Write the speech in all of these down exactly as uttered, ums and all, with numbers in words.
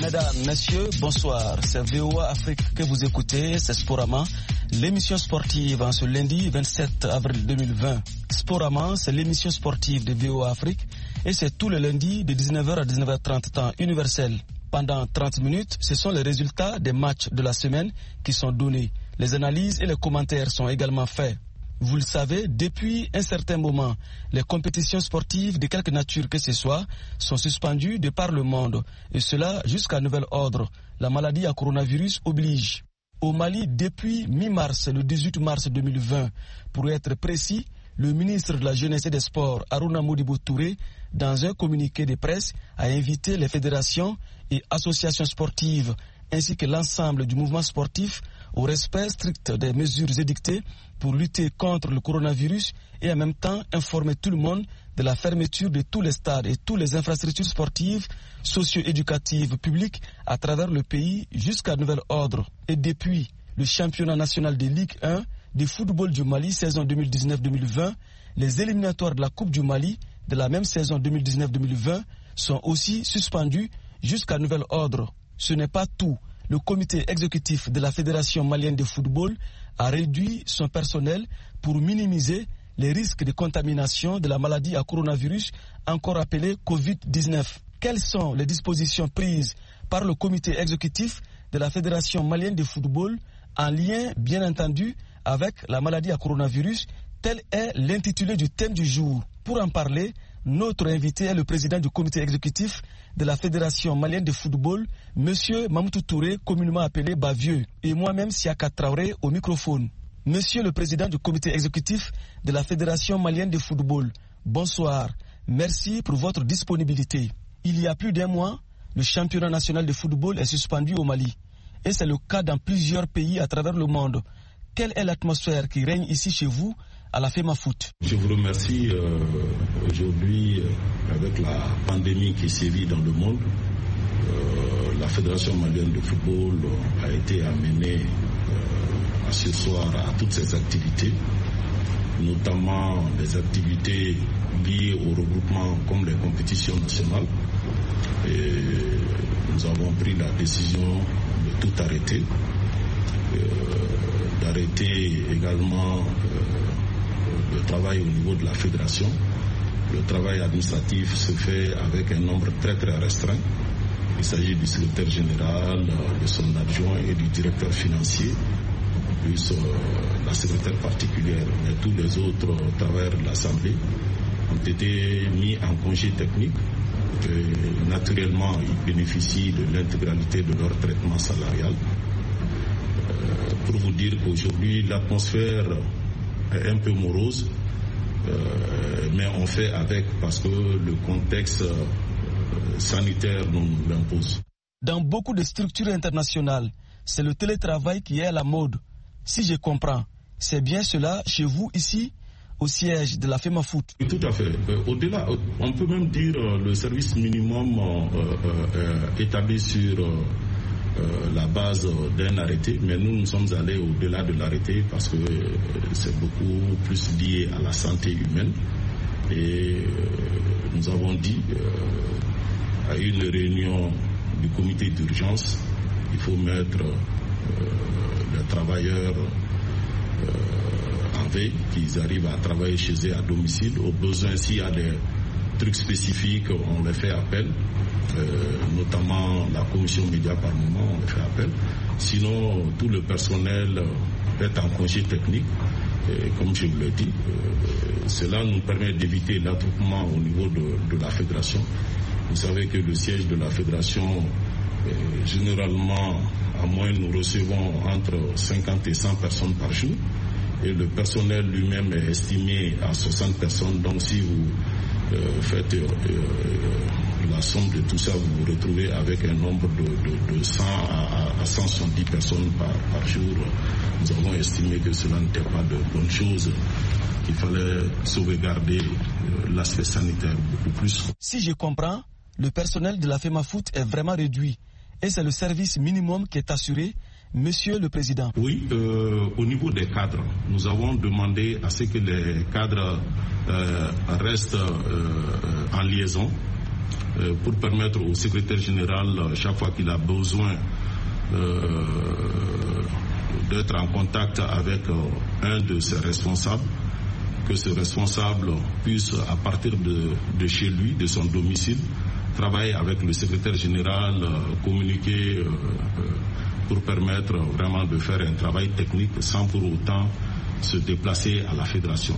Mesdames, Messieurs, bonsoir. C'est V O A Afrique que vous écoutez, c'est Sporama, l'émission sportive en ce lundi vingt-sept avril deux mille vingt. Sporama, c'est l'émission sportive de V O A Afrique et c'est tous les lundis de dix-neuf heures à dix-neuf heures trente temps universel. Pendant trente minutes, ce sont les résultats des matchs de la semaine qui sont donnés. Les analyses et les commentaires sont également faits. Vous le savez, depuis un certain moment, les compétitions sportives de quelque nature que ce soit sont suspendues de par le monde, et cela jusqu'à nouvel ordre. La maladie à coronavirus oblige. Au Mali, depuis mi-mars, le dix-huit mars deux mille vingt, pour être précis, le ministre de la Jeunesse et des Sports, Harouna Modibo Touré, dans un communiqué de presse, a invité les fédérations et associations sportives ainsi que l'ensemble du mouvement sportif au respect strict des mesures édictées pour lutter contre le coronavirus et en même temps informer tout le monde de la fermeture de tous les stades et toutes les infrastructures sportives, socio-éducatives publiques à travers le pays jusqu'à nouvel ordre. Et depuis le championnat national de Ligue un de football du Mali saison deux mille dix-neuf deux mille vingt, les éliminatoires de la Coupe du Mali de la même saison deux mille dix-neuf deux mille vingt sont aussi suspendus jusqu'à nouvel ordre. Ce n'est pas tout. Le comité exécutif de la Fédération malienne de football a réduit son personnel pour minimiser les risques de contamination de la maladie à coronavirus, encore appelée covid dix-neuf. Quelles sont les dispositions prises par le comité exécutif de la Fédération malienne de football en lien, bien entendu, avec la maladie à coronavirus? Tel est l'intitulé du thème du jour. Pour en parler, notre invité est le président du comité exécutif de la Fédération malienne de football, M. Mamoutou Touré, communément appelé Bavieux, et moi-même Siaka Traoré au microphone. Monsieur le président du comité exécutif de la Fédération malienne de football, bonsoir. Merci pour votre disponibilité. Il y a plus d'un mois, le championnat national de football est suspendu au Mali. Et c'est le cas dans plusieurs pays à travers le monde. Quelle est l'atmosphère qui règne ici chez vous à la FEMAFOOT? Je vous remercie. Euh, aujourd'hui, euh, avec la pandémie qui sévit dans le monde, euh, la Fédération malienne de football a été amenée euh, à ce soir à toutes ses activités, notamment les activités liées au regroupement comme les compétitions nationales. Et nous avons pris la décision de tout arrêter, euh, d'arrêter également euh, le travail au niveau de la fédération. Le travail administratif se fait avec un nombre très très restreint. Il s'agit du secrétaire général, de son adjoint et du directeur financier, plus euh, la secrétaire particulière. Mais tous les autres travailleurs de l'Assemblée ont été mis en congé technique. Et naturellement, ils bénéficient de l'intégralité de leur traitement salarial. Euh, pour vous dire qu'aujourd'hui, l'atmosphère est un peu morose, euh, mais on fait avec parce que le contexte euh, sanitaire nous l'impose. Dans beaucoup de structures internationales, c'est le télétravail qui est à la mode. Si je comprends, c'est bien cela chez vous ici au siège de la FEMAFOOT? Tout à fait. Euh, au-delà, on peut même dire euh, le service minimum euh, euh, établi sur euh, euh, la base d'un arrêté, mais nous nous sommes allés au-delà de l'arrêté parce que euh, c'est beaucoup plus lié à la santé humaine. Et euh, nous avons dit euh, à une réunion du comité d'urgence, il faut mettre euh, les travailleurs euh, en veille, qu'ils arrivent à travailler chez eux à domicile. Au besoin, s'il y a des trucs spécifiques, on les fait appel, euh, notamment la commission média par moment, on les fait appel. Sinon, tout le personnel est en congé technique. Et comme je vous l'ai dit, euh, cela nous permet d'éviter l'attroupement au niveau de, de la fédération. Vous savez que le siège de la fédération, euh, généralement, à moins nous recevons entre cinquante et cent personnes par jour. Et le personnel lui-même est estimé à soixante personnes. Donc si vous euh, faites euh, euh, la somme de tout ça, vous vous retrouvez avec un nombre de, de, de cent à cent soixante-dix personnes par, par jour. Nous avons estimé que cela n'était pas de bonne chose, qu'il fallait sauvegarder euh, l'aspect sanitaire beaucoup plus. Si je comprends, le personnel de la FEMAFOOT est vraiment réduit et c'est le service minimum qui est assuré. Monsieur le Président. Oui, euh, au niveau des cadres, nous avons demandé à ce que les cadres euh, restent euh, en liaison euh, pour permettre au secrétaire général, chaque fois qu'il a besoin euh, d'être en contact avec euh, un de ses responsables, que ce responsable puisse, à partir de, de chez lui, de son domicile, travailler avec le secrétaire général, euh, communiquer euh, euh, pour permettre vraiment de faire un travail technique sans pour autant se déplacer à la fédération.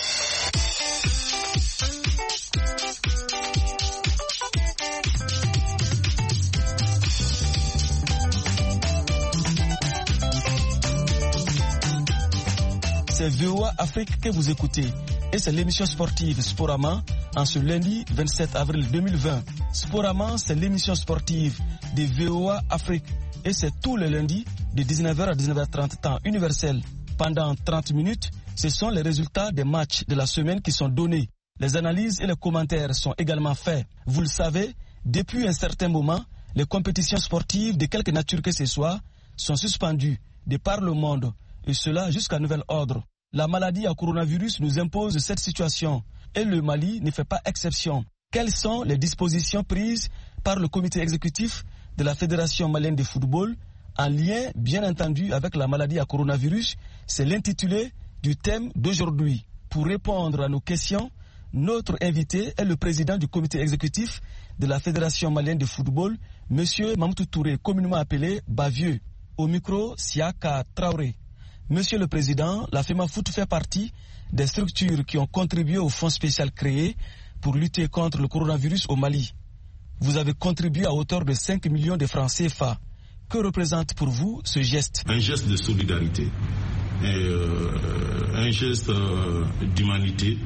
C'est V O A Afrique que vous écoutez et c'est l'émission sportive Sporama en ce lundi vingt-sept avril deux mille vingt. Sporama, c'est l'émission sportive de V O A Afrique et c'est tous les lundis de dix-neuf heures à dix-neuf heures trente temps universel. Pendant trente minutes, ce sont les résultats des matchs de la semaine qui sont donnés. Les analyses et les commentaires sont également faits. Vous le savez, depuis un certain moment, les compétitions sportives de quelque nature que ce soit sont suspendues de par le monde. Et cela jusqu'à nouvel ordre. La maladie à coronavirus nous impose cette situation et le Mali ne fait pas exception. Quelles sont les dispositions prises par le comité exécutif de la Fédération malienne de football en lien bien entendu avec la maladie à coronavirus? C'est l'intitulé du thème d'aujourd'hui. Pour répondre à nos questions, notre invité est le président du comité exécutif de la Fédération malienne de football, M. Mamadou Touré, communément appelé Bavieux. Au micro, Siaka Traoré. Monsieur le Président, la FEMAFOOT fait partie des structures qui ont contribué au fonds spécial créé pour lutter contre le coronavirus au Mali. Vous avez contribué à hauteur de cinq millions de francs C F A. Que représente pour vous ce geste? Un geste de solidarité, et, euh, un geste euh, d'humanité.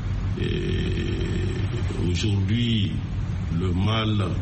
Et aujourd'hui, le mal euh,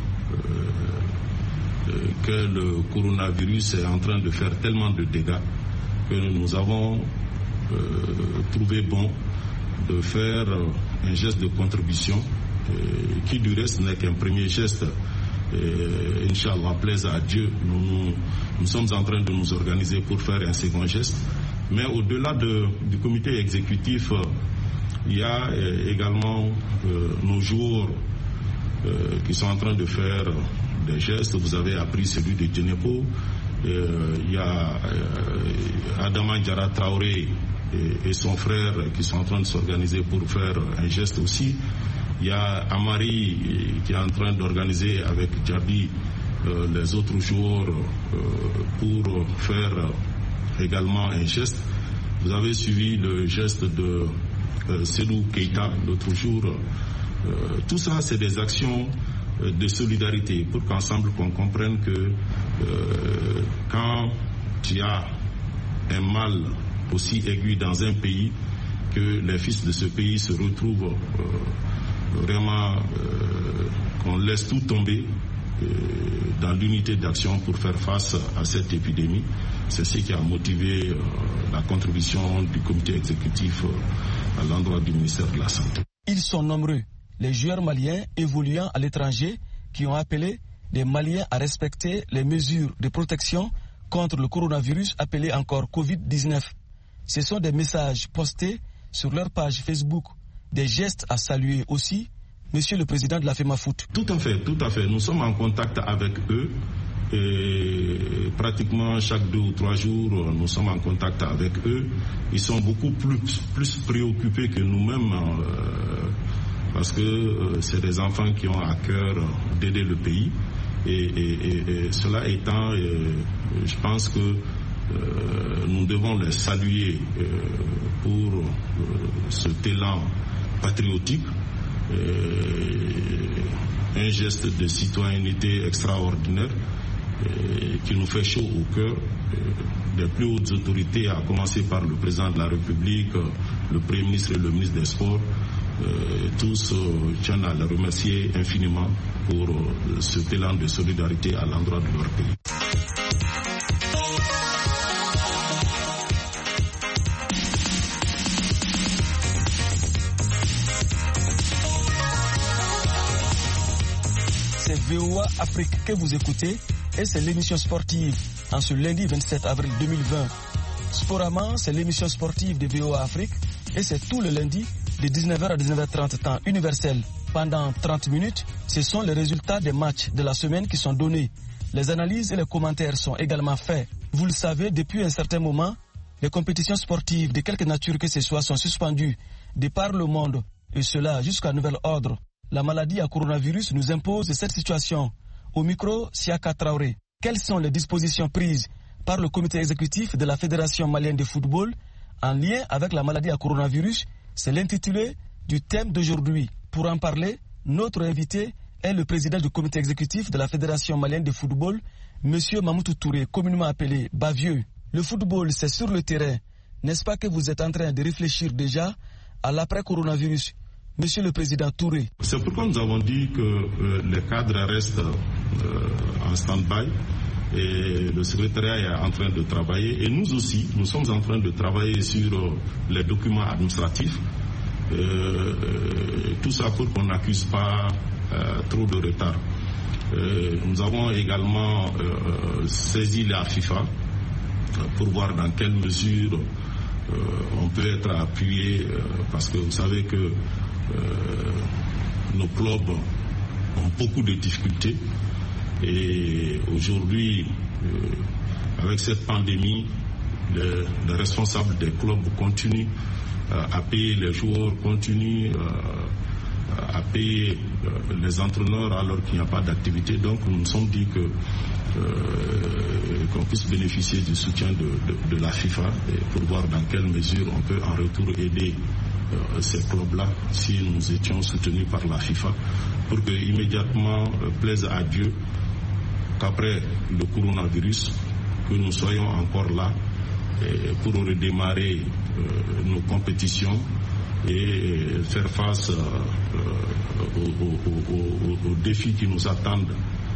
euh, que le coronavirus est en train de faire tellement de dégâts que nous avons euh, trouvé bon de faire euh, un geste de contribution euh, qui du reste n'est qu'un premier geste. Euh, Inch'Allah, plaise à Dieu, nous, nous, nous sommes en train de nous organiser pour faire un second geste. Mais au-delà de, du comité exécutif, euh, il y a euh, également euh, nos joueurs euh, qui sont en train de faire des gestes. Vous avez appris celui de Djenepo. Euh, il y a euh, Adama Diarra Traoré et, et son frère qui sont en train de s'organiser pour faire un geste aussi. Il y a Amari qui est en train d'organiser avec Djabi euh, les autres joueurs euh, pour faire également un geste. Vous avez suivi le geste de euh, Selou Keita l'autre jour. Euh, tout ça, c'est des actions de solidarité pour qu'ensemble qu'on comprenne que euh, quand il y a un mal aussi aigu dans un pays, que les fils de ce pays se retrouvent euh, vraiment euh, qu'on laisse tout tomber euh, dans l'unité d'action pour faire face à cette épidémie. C'est ce qui a motivé euh, la contribution du comité exécutif euh, à l'endroit du ministère de la Santé. Ils sont nombreux, les joueurs maliens évoluant à l'étranger qui ont appelé les Maliens à respecter les mesures de protection contre le coronavirus appelé encore covid dix-neuf. Ce sont des messages postés sur leur page Facebook, des gestes à saluer aussi, Monsieur le Président de la FEMAFOOT. Tout à fait, tout à fait. Nous sommes en contact avec eux et pratiquement chaque deux ou trois jours, nous sommes en contact avec eux. Ils sont beaucoup plus, plus préoccupés que nous-mêmes. Euh, parce que euh, c'est des enfants qui ont à cœur d'aider le pays. Et, et, et, et cela étant, euh, je pense que euh, nous devons les saluer euh, pour euh, cet élan patriotique, euh, un geste de citoyenneté extraordinaire euh, qui nous fait chaud au cœur. Euh, des plus hautes autorités, à commencer par le président de la République, le Premier ministre et le ministre des Sports, Euh, tous euh, tiennent à les remercier infiniment pour euh, cet élan de solidarité à l'endroit de leur pays. C'est V O A Afrique que vous écoutez et c'est l'émission sportive en ce lundi vingt-sept avril deux mille vingt. Sporama, c'est l'émission sportive de V O A Afrique et c'est tout le lundi de dix-neuf heures à dix-neuf heures trente temps universel. Pendant trente minutes, ce sont les résultats des matchs de la semaine qui sont donnés. Les analyses et les commentaires sont également faits. Vous le savez, depuis un certain moment, les compétitions sportives de quelque nature que ce soit sont suspendues de par le monde, et cela jusqu'à nouvel ordre. La maladie à coronavirus nous impose cette situation. Au micro, Siaka Traoré. Quelles sont les dispositions prises par le comité exécutif de la Fédération malienne de football en lien avec la maladie à coronavirus? C'est l'intitulé du thème d'aujourd'hui. Pour en parler, notre invité est le président du comité exécutif de la Fédération malienne de football, M. Mamoutou Touré, communément appelé Bavieux. Le football, c'est sur le terrain. N'est-ce pas que vous êtes en train de réfléchir déjà à l'après-coronavirus? Monsieur le Président Touré. C'est pourquoi nous avons dit que euh, les cadres restent euh, en stand-by et le secrétariat est en train de travailler. Et nous aussi, nous sommes en train de travailler sur euh, les documents administratifs. Euh, euh, tout ça pour qu'on n'accuse pas euh, trop de retard. Euh, nous avons également euh, saisi la FIFA pour voir dans quelle mesure euh, on peut être appuyé, euh, parce que vous savez que euh, nos clubs ont beaucoup de difficultés et aujourd'hui, euh, avec cette pandémie, les, les responsables des clubs continuent euh, à payer les joueurs, continuent euh, à payer euh, les entraîneurs alors qu'il n'y a pas d'activité. Donc nous nous sommes dit que euh, qu'on puisse bénéficier du soutien de, de, de la FIFA et pour voir dans quelle mesure on peut en retour aider euh, ces clubs-là si nous étions soutenus par la FIFA pour que immédiatement euh, plaise à Dieu qu'après le coronavirus que nous soyons encore là et pour redémarrer euh, nos compétitions et faire face euh, aux, aux, aux, aux défis qui nous attendent,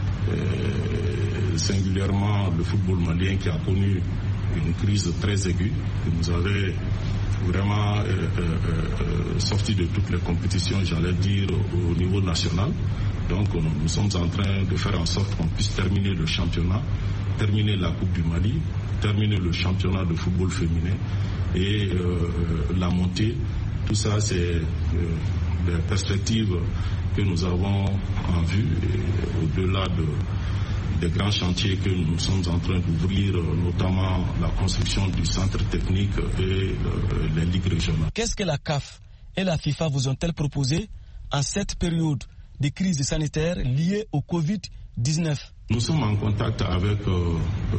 euh, singulièrement le football malien qui a connu une crise très aiguë, qui nous avait vraiment euh, euh, sorti de toutes les compétitions, j'allais dire, au, au niveau national. Donc nous, nous sommes en train de faire en sorte qu'on puisse terminer le championnat, terminer la Coupe du Mali, terminer le championnat de football féminin et euh, la montée. Tout ça, c'est euh, des perspectives que nous avons en vue, et au-delà de, des grands chantiers que nous sommes en train d'ouvrir, notamment la construction du centre technique et euh, les ligues régionales. Qu'est-ce que la C A F et la FIFA vous ont-elles proposé en cette période de crise sanitaire liée au covid dix-neuf? Nous sommes en contact avec euh, euh,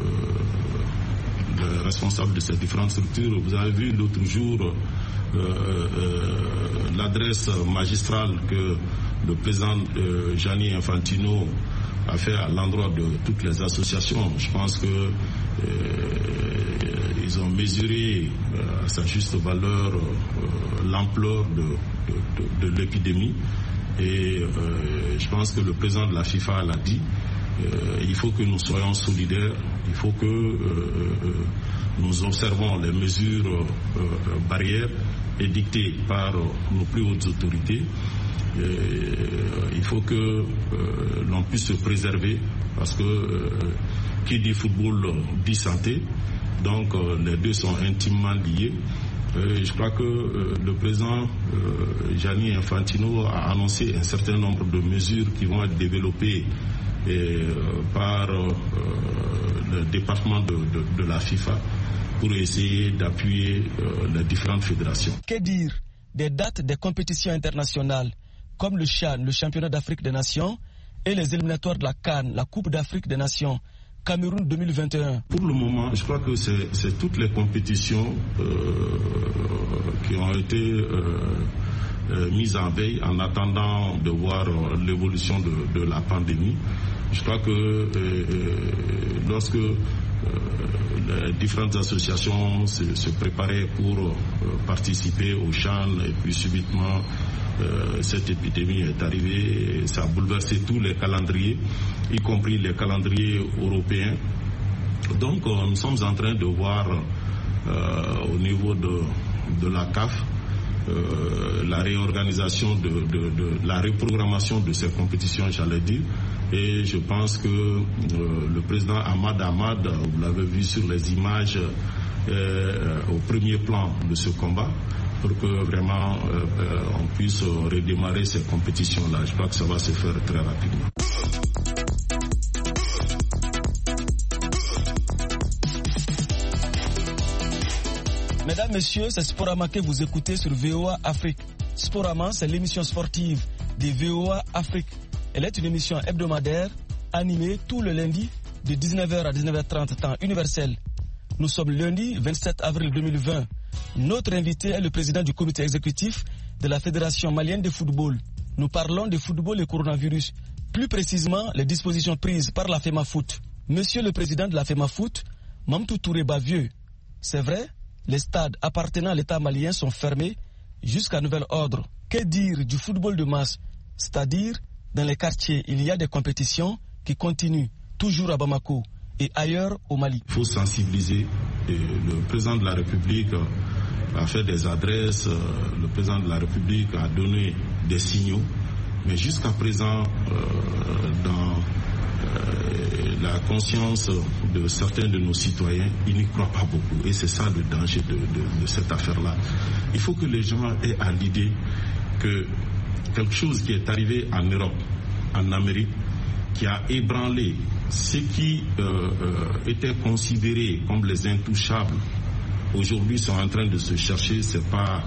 les responsables de ces différentes structures. Vous avez vu l'autre jour Euh, euh, l'adresse magistrale que le président euh, Gianni Infantino a fait à l'endroit de toutes les associations. Je pense que euh, ils ont mesuré euh, à sa juste valeur euh, l'ampleur de, de, de, de l'épidémie et euh, je pense que le président de la FIFA l'a dit. Euh, il faut que nous soyons solidaires, il faut que euh, nous observons les mesures euh, barrières édictées par euh, nos plus hautes autorités. Euh, il faut que euh, l'on puisse se préserver parce que euh, qui dit football dit santé, donc euh, les deux sont intimement liés. Euh, je crois que euh, le président euh, Gianni Infantino a annoncé un certain nombre de mesures qui vont être développées et, euh, par euh, le département de, de, de la FIFA pour essayer d'appuyer euh, les différentes fédérations. Que dire des dates des compétitions internationales comme le CHAN, le championnat d'Afrique des Nations, et les éliminatoires de la CAN, la Coupe d'Afrique des Nations, Cameroun deux mille vingt et un? Pour le moment, je crois que c'est toutes les compétitions euh, qui ont été euh, euh, mises en veille en attendant de voir euh, l'évolution de, de la pandémie. Je crois que euh, euh, lorsque euh, les différentes associations se, se préparaient pour euh, participer au CHAN et puis subitement euh, cette épidémie est arrivée et ça a bouleversé tous les calendriers, y compris les calendriers européens. Donc euh, nous sommes en train de voir euh, au niveau de, de la C A F euh, la réorganisation de, de, de la reprogrammation de ces compétitions, j'allais dire. Et je pense que euh, le président Ahmad Ahmad, vous l'avez vu sur les images, euh, au premier plan de ce combat. pour que vraiment euh, euh, on puisse redémarrer ces compétitions-là. Je crois que ça va se faire très rapidement. Mesdames, Messieurs, c'est Sporama que vous écoutez sur V O A Afrique. Sporama, c'est l'émission sportive de V O A Afrique. Elle est une émission hebdomadaire animée tout le lundi de dix-neuf heures à dix-neuf heures trente temps universel. Nous sommes lundi vingt-sept avril deux mille vingt. Notre invité est le président du comité exécutif de la Fédération malienne de football. Nous parlons de football et coronavirus, plus précisément les dispositions prises par la FEMAFOOT. Monsieur le président de la FEMAFOOT, Mamtou Touré Bavieux, c'est vrai, les stades appartenant à l'État malien sont fermés jusqu'à nouvel ordre. Que dire du football de masse? C'est-à-dire, dans les quartiers, il y a des compétitions qui continuent toujours à Bamako et ailleurs au Mali. Il faut sensibiliser. Et le président de la République a fait des adresses, le président de la République a donné des signaux, mais jusqu'à présent, euh, dans euh, la conscience de certains de nos citoyens, ils n'y croient pas beaucoup. Et c'est ça le danger de, de, de cette affaire-là. Il faut que les gens aient à l'idée que quelque chose qui est arrivé en Europe, en Amérique, qui a ébranlé ceux qui euh, euh, étaient considérés comme les intouchables, aujourd'hui sont en train de se chercher. C'est pas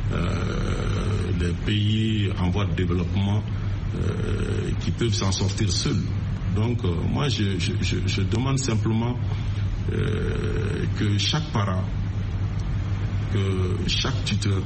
euh, les pays en voie de développement euh, qui peuvent s'en sortir seuls. Donc euh, moi je, je, je, je demande simplement euh, que chaque parent, que chaque tuteur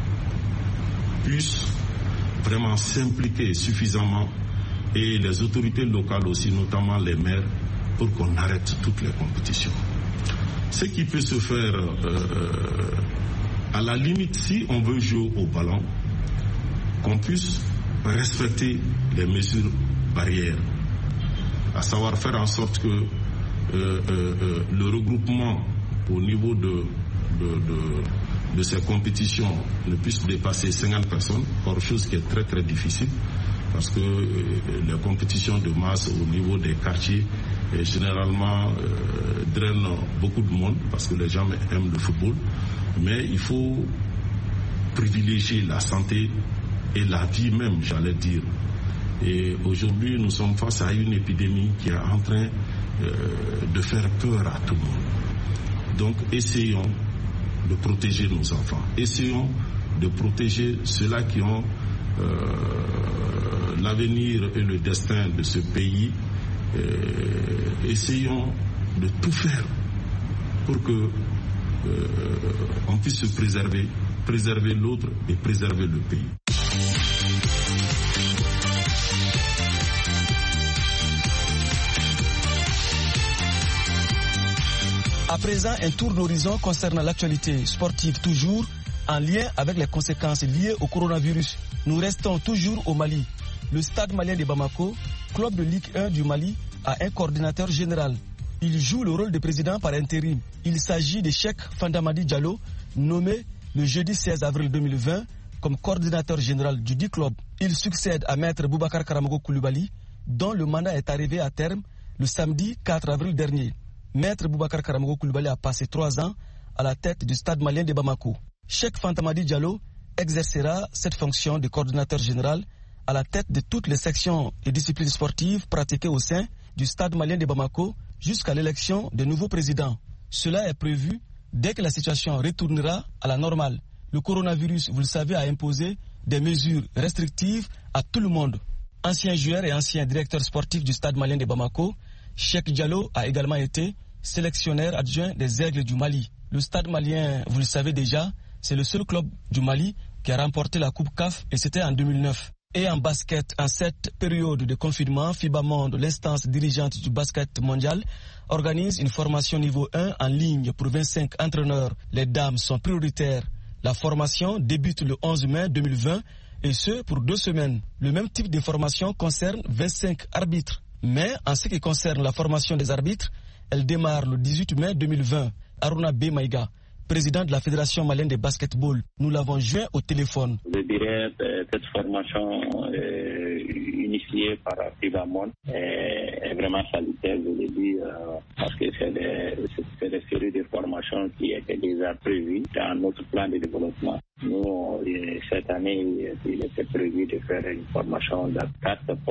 puisse vraiment s'impliquer suffisamment, et les autorités locales aussi, notamment les maires, pour qu'on arrête toutes les compétitions. Ce qui peut se faire, euh, à la limite, si on veut jouer au ballon, qu'on puisse respecter les mesures barrières, à savoir faire en sorte que euh, euh, euh, le regroupement au niveau de, de, de, de ces compétitions ne puisse dépasser cinquante personnes, or chose qui est très très difficile, parce que euh, les compétitions de masse au niveau des quartiers euh, généralement euh, drainent beaucoup de monde, parce que les gens aiment le football, mais il faut privilégier la santé et la vie même, j'allais dire. Et aujourd'hui, nous sommes face à une épidémie qui est en train euh, de faire peur à tout le monde. Donc essayons de protéger nos enfants, essayons de protéger ceux-là qui ont Euh, l'avenir et le destin de ce pays. Euh, essayons de tout faire pour que euh, on puisse se préserver, préserver l'autre et préserver le pays. À présent, un tour d'horizon concernant l'actualité sportive, toujours en lien avec les conséquences liées au coronavirus. Nous restons toujours au Mali. Le Stade malien de Bamako, club de Ligue un du Mali, a un coordinateur général. Il joue le rôle de président par intérim. Il s'agit de Cheikh Fandamadi Diallo, nommé le jeudi seize avril deux mille vingt comme coordinateur général du dit club. Il succède à maître Boubacar Karamogo Koulibaly, dont le mandat est arrivé à terme le samedi quatre avril dernier. Maître Boubacar Karamogo Koulibaly a passé trois ans à la tête du Stade malien de Bamako. Cheikh Fandamadi Diallo exercera cette fonction de coordinateur général à la tête de toutes les sections et disciplines sportives pratiquées au sein du Stade malien de Bamako jusqu'à l'élection de nouveaux présidents. Cela est prévu dès que la situation retournera à la normale. Le coronavirus, vous le savez, a imposé des mesures restrictives à tout le monde. Ancien joueur et ancien directeur sportif du Stade malien de Bamako, Cheikh Diallo a également été sélectionneur adjoint des Aigles du Mali. Le Stade malien, vous le savez déjà, c'est le seul club du Mali qui a remporté la Coupe C A F et c'était en deux mille neuf. Et en basket, en cette période de confinement, FIBA Monde, l'instance dirigeante du basket mondial, organise une formation niveau un en ligne pour vingt-cinq entraîneurs. Les dames sont prioritaires. La formation débute le onze mai deux mille vingt et ce pour deux semaines. Le même type de formation concerne vingt-cinq arbitres. Mais en ce qui concerne la formation des arbitres, elle démarre le dix-huit mai deux mille vingt. Aruna B. Maïga, président de la Fédération malienne de basketball. Nous l'avons joint au téléphone. Je dirais que cette formation est initiée initiée par Fibamon est vraiment salutaire, je le dis, euh, parce que c'est des, c'est des séries de formations qui étaient déjà prévues dans notre plan de développement. Nous, cette année, il était prévu de faire une formation dans quatre